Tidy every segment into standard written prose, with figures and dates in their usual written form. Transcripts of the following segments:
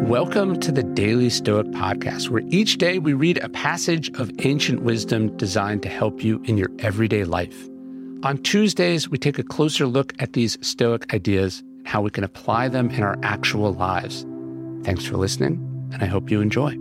Welcome to the Daily Stoic Podcast, where each day we read a passage of ancient wisdom designed to help you in your everyday life. On Tuesdays, we take a closer look at these Stoic ideas and how we can apply them in our actual lives. Thanks for listening, and I hope you enjoy.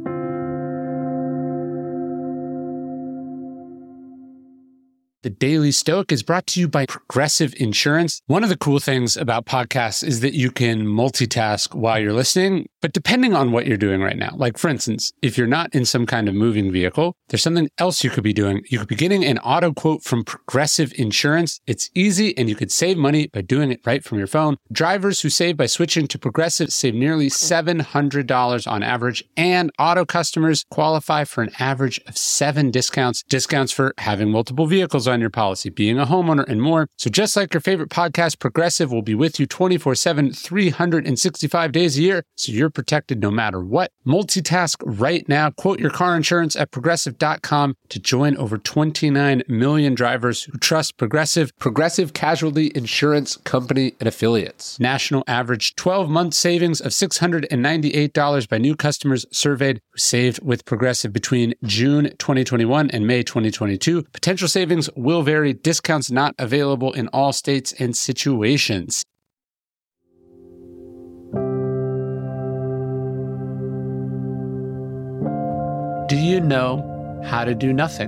The Daily Stoic is brought to you by Progressive Insurance. One of the cool things about podcasts is that you can multitask while you're listening, but depending on what you're doing right now, like for instance, if you're not in some kind of moving vehicle, there's something else you could be doing. You could be getting an auto quote from Progressive Insurance. It's easy and you could save money by doing it right from your phone. Drivers who save by switching to Progressive save nearly $700 on average, and auto customers qualify for an average of 7 discounts. Discounts for having multiple vehicles on your policy, being a homeowner, and more. So just like your favorite podcast, Progressive will be with you 24/7, 365 days a year, so you're protected no matter what. Multitask right now. Quote your car insurance at Progressive.com to join over 29 million drivers who trust Progressive. Progressive Casualty Insurance Company and Affiliates. National average 12-month savings of $698 by new customers surveyed who saved with Progressive between June 2021 and May 2022. Potential savings will vary. Discounts not available in all states and situations. Do you know how to do nothing?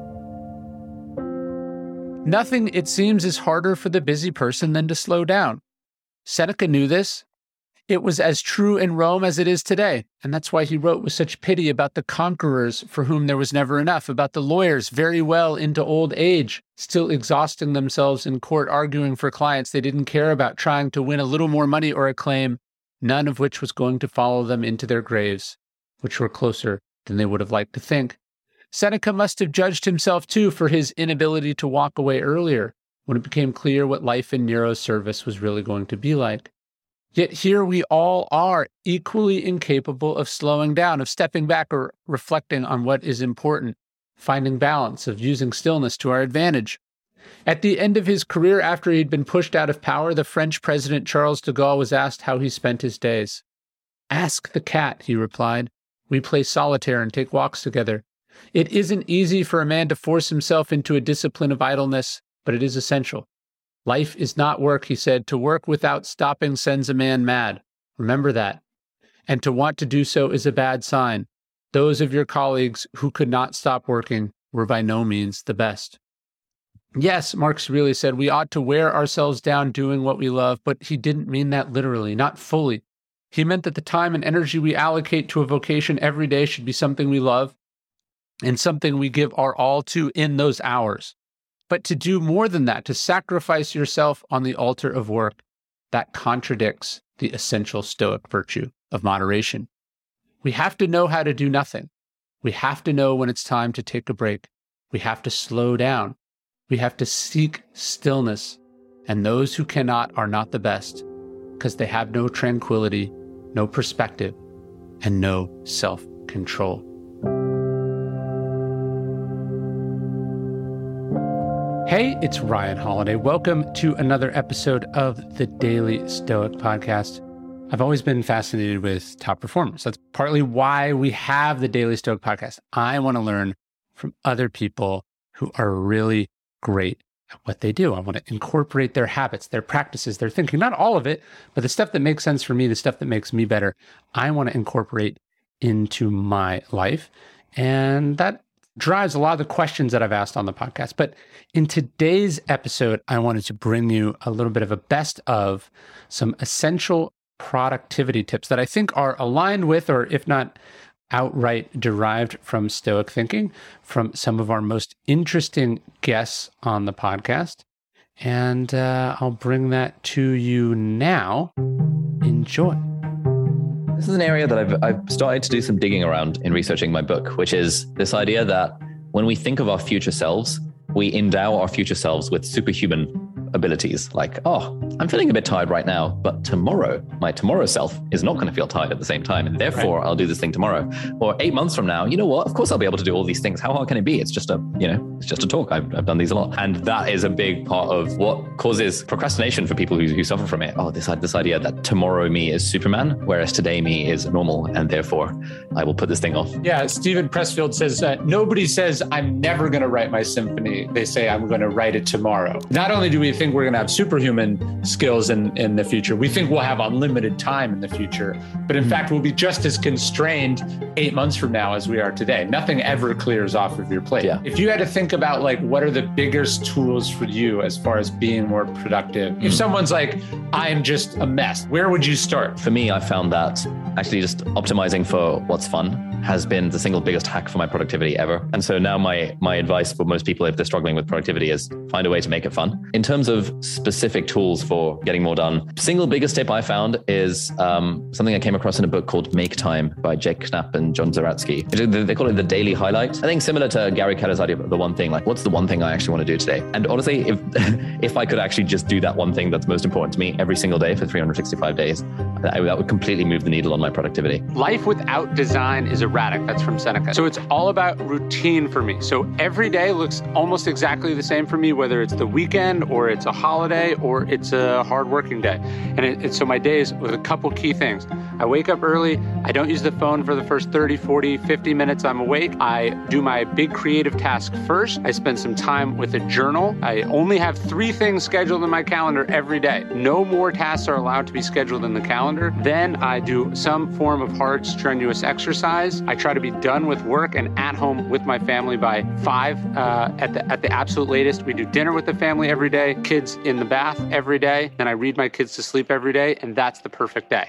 Nothing, it seems, is harder for the busy person than to slow down. Seneca knew this. It was as true in Rome as it is today, and that's why he wrote with such pity about the conquerors for whom there was never enough, about the lawyers very well into old age, still exhausting themselves in court arguing for clients they didn't care about, trying to win a little more money or acclaim, none of which was going to follow them into their graves, which were closer than they would have liked to think. Seneca must have judged himself, too, for his inability to walk away earlier, when it became clear what life in Nero's service was really going to be like. Yet here we all are, equally incapable of slowing down, of stepping back or reflecting on what is important, finding balance, of using stillness to our advantage. At the end of his career, after he'd been pushed out of power, the French president Charles de Gaulle was asked how he spent his days. "Ask the cat," he replied. "We play solitaire and take walks together. It isn't easy for a man to force himself into a discipline of idleness, but it is essential. Life is not work," he said. "To work without stopping sends a man mad. Remember that. And to want to do so is a bad sign. Those of your colleagues who could not stop working were by no means the best." Yes, Marx really said we ought to wear ourselves down doing what we love, but he didn't mean that literally, not fully. He meant that the time and energy we allocate to a vocation every day should be something we love and something we give our all to in those hours. But to do more than that, to sacrifice yourself on the altar of work, that contradicts the essential Stoic virtue of moderation. We have to know how to do nothing. We have to know when it's time to take a break. We have to slow down. We have to seek stillness. And those who cannot are not the best, because they have no tranquility, no perspective, and no self-control. Hey, it's Ryan Holiday. Welcome to another episode of the Daily Stoic Podcast. I've always been fascinated with top performers. That's partly why we have the Daily Stoic Podcast. I want to learn from other people who are really great at what they do. I want to incorporate their habits, their practices, their thinking, not all of it, but the stuff that makes sense for me, the stuff that makes me better, I want to incorporate into my life. And that drives a lot of the questions that I've asked on the podcast. But in today's episode, I wanted to bring you a little bit of a best of some essential productivity tips that I think are aligned with, or if not outright derived from Stoic thinking, from some of our most interesting guests on the podcast. And I'll bring that to you now. Enjoy. This is an area that I've started to do some digging around in researching my book, which is this idea that when we think of our future selves, we endow our future selves with superhuman abilities. Like, oh, I'm feeling a bit tired right now, but tomorrow, my tomorrow self is not going to feel tired at the same time. And therefore, I'll do this thing tomorrow. Or 8 months from now, you know what? Of course, I'll be able to do all these things. How hard can it be? It's just a It's just a talk. I've done these a lot. And that is a big part of what causes procrastination for people who suffer from it. Oh, this idea that tomorrow me is Superman, whereas today me is normal, and therefore I will put this thing off. Yeah, Stephen Pressfield says, nobody says I'm never going to write my symphony. They say I'm going to write it tomorrow. Not only do we think we're going to have superhuman skills in the future, we think we'll have unlimited time in the future. But in fact, we'll be just as constrained 8 months from now as we are today. Nothing ever clears off of your plate. Yeah. If you had to think about like, what are the biggest tools for you as far as being more productive? If someone's like, I'm just a mess, where would you start? For me, I found that actually just optimizing for what's fun has been the single biggest hack for my productivity ever. And so now my advice for most people, if they're struggling with productivity, is find a way to make it fun. In terms of specific tools for getting more done, single biggest tip I found is something I came across in a book called Make Time by Jake Knapp and John Zeratsky. They call it the daily highlight. I think similar to Gary Keller's idea of the one thing, like what's the one thing I actually want to do today? And honestly, if I could actually just do that one thing that's most important to me every single day for 365 days, that would completely move the needle on my productivity. Life without design is erratic. That's from Seneca. So it's all about routine for me. So every day looks almost exactly the same for me, whether it's the weekend or it's a holiday or it's a hard working day. And so my days with a couple key things. I wake up early. I don't use the phone for the first 30, 40, 50 minutes I'm awake. I do my big creative task first. I spend some time with a journal. I only have 3 things scheduled in my calendar every day. No more tasks are allowed to be scheduled in the calendar. Then I do some form of hard, strenuous exercise. I try to be done with work and at home with my family by 5 at the absolute latest. We do dinner with the family every day, kids in the bath every day, and I read my kids to sleep every day, and that's the perfect day.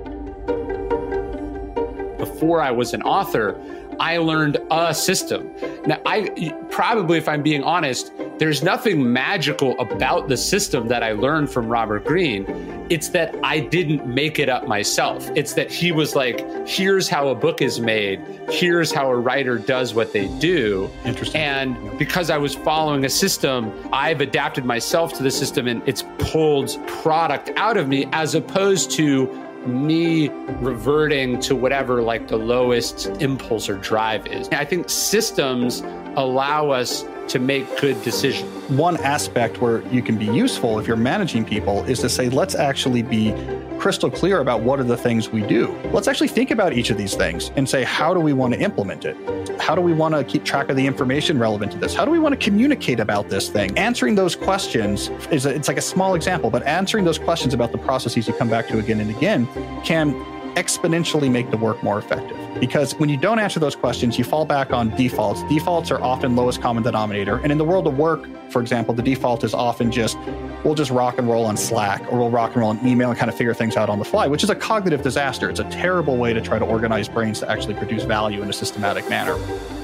Before I was an author, I learned a system. Now, probably, if I'm being honest, there's nothing magical about the system that I learned from Robert Greene. It's that I didn't make it up myself. It's that he was like, here's how a book is made. Here's how a writer does what they do. Interesting. And because I was following a system, I've adapted myself to the system, and it's pulled product out of me, as opposed to me reverting to whatever like the lowest impulse or drive is. I think systems allow us to make good decisions. One aspect where you can be useful if you're managing people is to say, let's actually be crystal clear about what are the things we do. Let's actually think about each of these things and say, how do we want to implement it? How do we want to keep track of the information relevant to this? How do we want to communicate about this thing? Answering those questions it's like a small example, but answering those questions about the processes you come back to again and again can exponentially make the work more effective. Because when you don't answer those questions, you fall back on defaults. Defaults are often lowest common denominator. And in the world of work, for example, the default is often we'll just rock and roll on Slack, or we'll rock and roll on email and kind of figure things out on the fly, which is a cognitive disaster. It's a terrible way to try to organize brains to actually produce value in a systematic manner.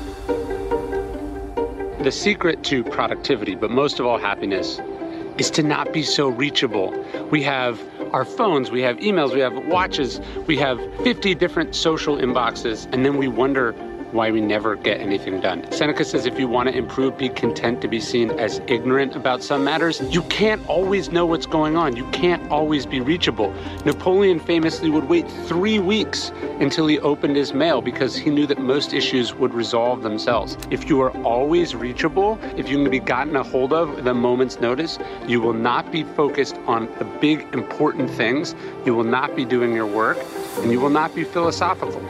The secret to productivity, but most of all happiness, is to not be so reachable. We have our phones, we have emails, we have watches, we have 50 different social inboxes, and then we wonder why we never get anything done. Seneca says if you want to improve, be content to be seen as ignorant about some matters. You can't always know what's going on. You can't always be reachable. Napoleon famously would wait 3 weeks until he opened his mail because he knew that most issues would resolve themselves. If you are always reachable, if you can be gotten a hold of at a moment's notice, you will not be focused on the big important things. You will not be doing your work, and you will not be philosophical.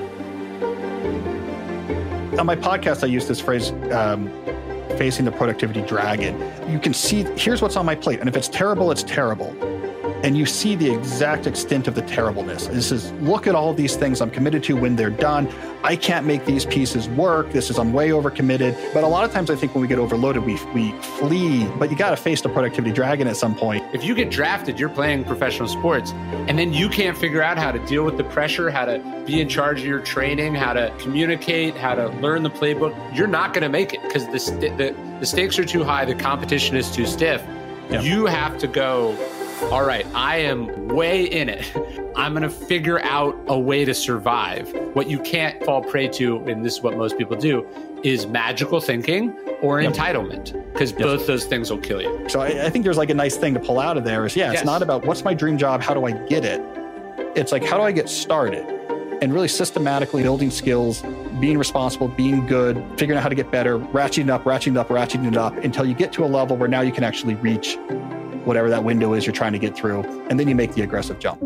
On my podcast, I use this phrase, facing the productivity dragon. You can see, here's what's on my plate. And if it's terrible, it's terrible. And you see the exact extent of the terribleness. This is, look at all of these things I'm committed to when they're done. I can't make these pieces work. I'm way overcommitted. But a lot of times I think when we get overloaded, we flee. But you got to face the productivity dragon at some point. If you get drafted, you're playing professional sports, and then you can't figure out how to deal with the pressure, how to be in charge of your training, how to communicate, how to learn the playbook, you're not going to make it because the stakes are too high. The competition is too stiff. Yep. You have to go, all right, I am way in it. I'm going to figure out a way to survive. What you can't fall prey to, and this is what most people do, is magical thinking or entitlement, because both those things will kill you. So I think there's like a nice thing to pull out of there is, it's not about what's my dream job, how do I get it? It's like, how do I get started? and really systematically building skills, being responsible, being good, figuring out how to get better, ratcheting it up until you get to a level where now you can actually reach whatever that window is you're trying to get through. And then you make the aggressive jump.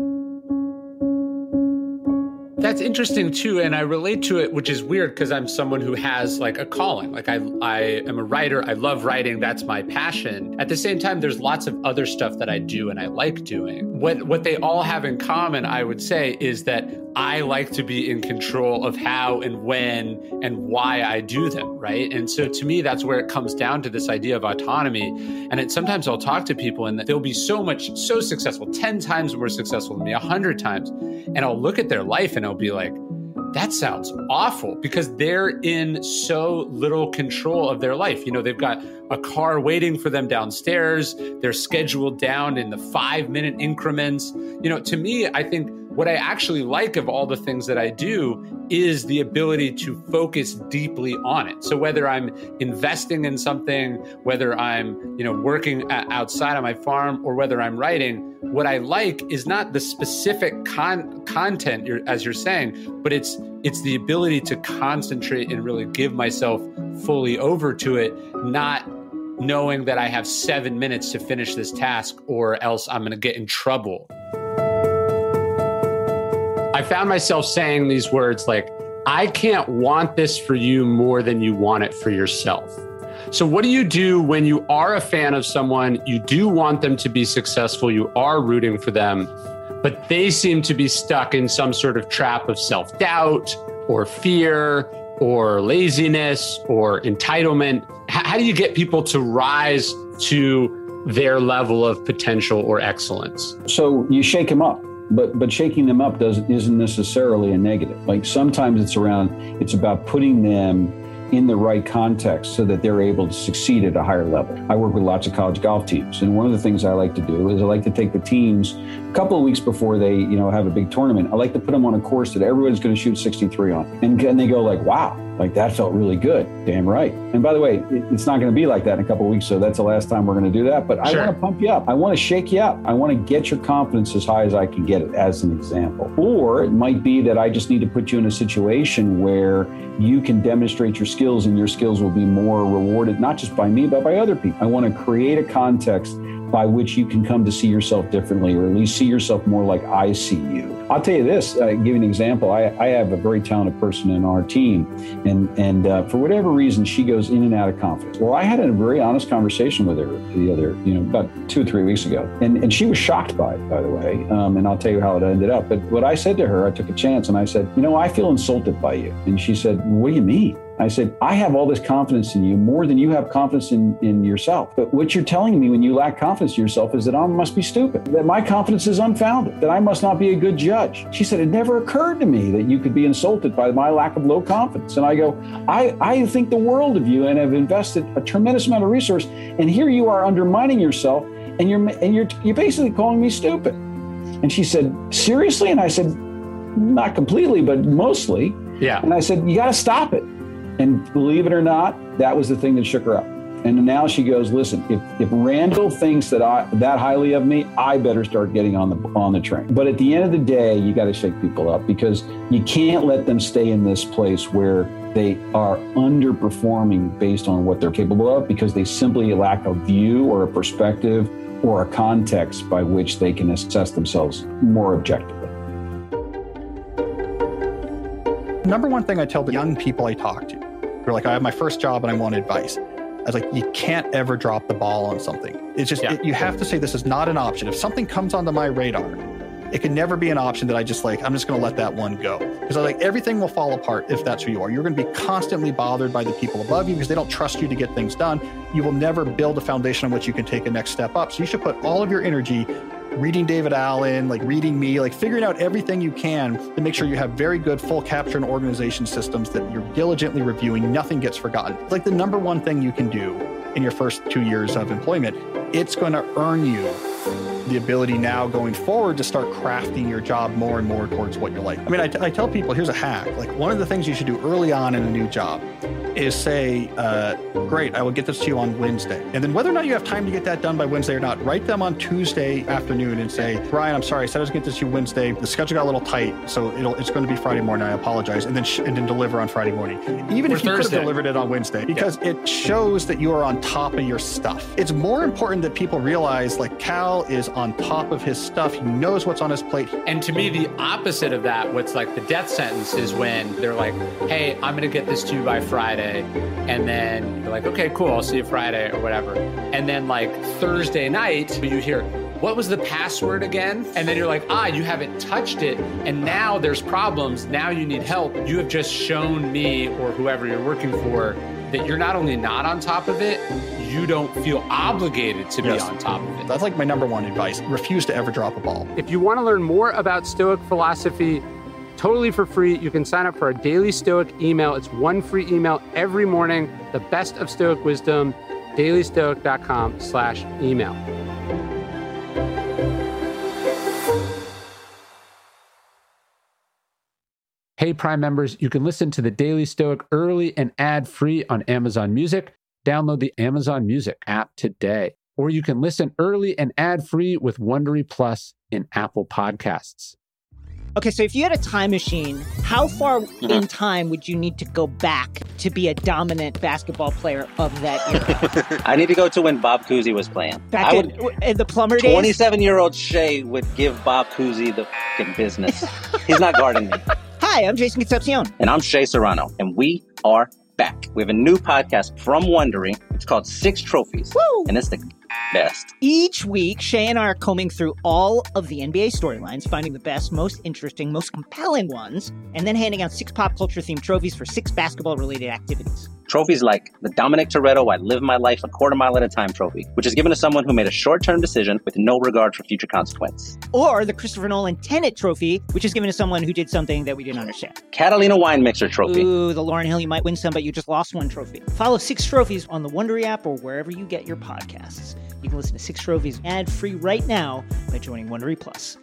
That's interesting too, and I relate to it, which is weird because I'm someone who has like a calling. Like I am a writer. I love writing. That's my passion. At the same time, there's lots of other stuff that I do and I like doing. What they all have in common, I would say, is that I like to be in control of how and when and why I do them, right? And so to me, that's where it comes down to this idea of autonomy. And sometimes I'll talk to people and they'll be so successful, 10 times more successful than me, 100 times. And I'll look at their life and I'll be like, that sounds awful, because they're in so little control of their life. You know, they've got a car waiting for them downstairs. They're scheduled down in the 5-minute increments. You know, to me, I think what I actually like of all the things that I do is the ability to focus deeply on it. So whether I'm investing in something, whether I'm, working outside on my farm, or whether I'm writing, what I like is not the specific content, as you're saying, but it's the ability to concentrate and really give myself fully over to it, not knowing that I have 7 minutes to finish this task or else I'm going to get in trouble. I found myself saying these words like, I can't want this for you more than you want it for yourself. So what do you do when you are a fan of someone, you do want them to be successful, you are rooting for them, but they seem to be stuck in some sort of trap of self-doubt or fear or laziness or entitlement? How do you get people to rise to their level of potential or excellence? So you shake them up. But shaking them up isn't necessarily a negative. Like sometimes it's about putting them in the right context so that they're able to succeed at a higher level. I work with lots of college golf teams, and one of the things I like to do is I like to take the teams a couple of weeks before they, have a big tournament. I like to put them on a course that everyone's going to shoot 63 on, and they go like, wow, like that felt really good. Damn right. And by the way, it's not going to be like that in a couple of weeks, so that's the last time we're going to do that. But I want to pump you up. I want to shake you up. I want to get your confidence as high as I can get it, as an example. Or it might be that I just need to put you in a situation where you can demonstrate your skills, and your skills will be more rewarded, not just by me, but by other people. I want to create a context by which you can come to see yourself differently, or at least see yourself more like I see you. I'll tell you this, give you an example. I have a very talented person in our team, and for whatever reason, she goes in and out of confidence. Well, I had a very honest conversation with her about 2 or 3 weeks ago, and she was shocked by it, by the way, and I'll tell you how it ended up. But what I said to her, I took a chance, and I said, I feel insulted by you. And she said, what do you mean? I said, I have all this confidence in you, more than you have confidence in yourself. But what you're telling me when you lack confidence in yourself is that I must be stupid, that my confidence is unfounded, that I must not be a good judge. She said, it never occurred to me that you could be insulted by my lack of low confidence. And I go, I think the world of you and have invested a tremendous amount of resource. And here you are undermining yourself, and you're basically calling me stupid. And she said, seriously? And I said, not completely, but mostly. Yeah. And I said, you got to stop it. And believe it or not, that was the thing that shook her up. And now she goes, listen, if Randall thinks that highly of me, I better start getting on the train. But at the end of the day, you got to shake people up, because you can't let them stay in this place where they are underperforming based on what they're capable of, because they simply lack a view or a perspective or a context by which they can assess themselves more objectively. Number one thing I tell the young people I talk to, they're like, I have my first job and I want advice. I was like, you can't ever drop the ball on something. It's just, you have to say, this is not an option. If something comes onto my radar, it can never be an option that I'm just going to let that one go. Because everything will fall apart if that's who you are. You're going to be constantly bothered by the people above you because they don't trust you to get things done. You will never build a foundation on which you can take a next step up. So you should put all of your energy reading David Allen, reading me, figuring out everything you can to make sure you have very good full capture and organization systems that you're diligently reviewing. Nothing gets forgotten. It's the number one thing you can do in your first 2 years of employment. It's going to earn you the ability now going forward to start crafting your job more and more towards what you like. I tell people, here's a hack. One of the things you should do early on in a new job is say, great, I will get this to you on Wednesday. And then whether or not you have time to get that done by Wednesday or not, write them on Tuesday afternoon and say, Brian, I'm sorry, I said I was going to get this to you Wednesday. The schedule got a little tight, so it's going to be Friday morning. I apologize. And then deliver on Friday morning. Even if you could have delivered it on Wednesday, because it shows that you are on top of your stuff. It's more important that people realize, like, Cal is on top of his stuff. He knows what's on his plate. And to me, the opposite of that, what's like the death sentence, is when they're like, hey, I'm going to get this to you by Friday. And then you're like, okay, cool, I'll see you Friday or whatever. And then like Thursday night, you hear, what was the password again? And then you're like, you haven't touched it. And now there's problems. Now you need help. You have just shown me or whoever you're working for that you're not only not on top of it, you don't feel obligated to be on top of it. That's like my number one advice. Refuse to ever drop a ball. If you want to learn more about Stoic philosophy, totally for free, you can sign up for a daily Stoic email. It's one free email every morning. The best of Stoic wisdom, dailystoic.com/email. Hey, Prime members, you can listen to the Daily Stoic early and ad-free on Amazon Music. Download the Amazon Music app today. Or you can listen early and ad-free with Wondery Plus in Apple Podcasts. Okay, so if you had a time machine, how far in time would you need to go back to be a dominant basketball player of that era? I need to go to when Bob Cousy was playing. Back in the plumber days? 27-year-old Shea would give Bob Cousy the f***ing business. He's not guarding me. Hi, I'm Jason Concepcion. And I'm Shea Serrano. And we are back. We have a new podcast from Wondery. It's called Six Trophies. Woo! And it's the best. Each week, Shea and I are combing through all of the NBA storylines, finding the best, most interesting, most compelling ones, and then handing out 6 pop culture-themed trophies for 6 basketball-related activities. Trophies like the Dominic Toretto I Live My Life a Quarter Mile at a Time trophy, which is given to someone who made a short-term decision with no regard for future consequence. Or the Christopher Nolan Tenet trophy, which is given to someone who did something that we didn't understand. Catalina Wine Mixer trophy. Ooh, the Lauryn Hill You Might Win Some But You Just Lost One trophy. Follow 6 Trophies on the Wondery app or wherever you get your podcasts. You can listen to 6 Trophies ad-free right now by joining Wondery Plus.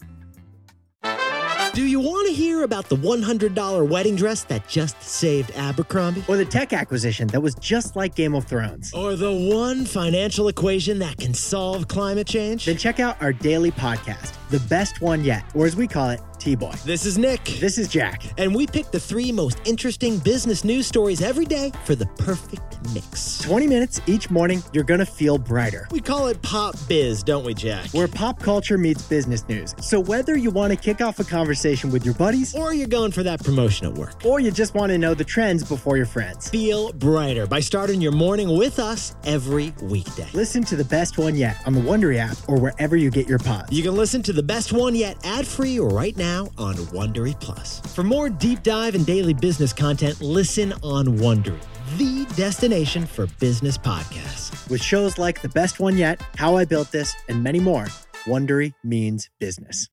Do you want to hear about the $100 wedding dress that just saved Abercrombie? Or the tech acquisition that was just like Game of Thrones? Or the one financial equation that can solve climate change? Then check out our daily podcast, The Best One Yet, or as we call it, T-Boy. This is Nick. This is Jack. And we pick the 3 most interesting business news stories every day for the perfect mix. 20 minutes each morning, you're going to feel brighter. We call it Pop Biz, don't we, Jack? Where pop culture meets business news. So whether you want to kick off a conversation with your buddies, or you're going for that promotion at work, or you just want to know the trends before your friends, feel brighter by starting your morning with us every weekday. Listen to The Best One Yet on the Wondery app or wherever you get your pods. You can listen to The Best One Yet ad-free right now on Wondery Plus. For more deep dive and daily business content, listen on Wondery, the destination for business podcasts. With shows like The Best One Yet, How I Built This, and many more, Wondery means business.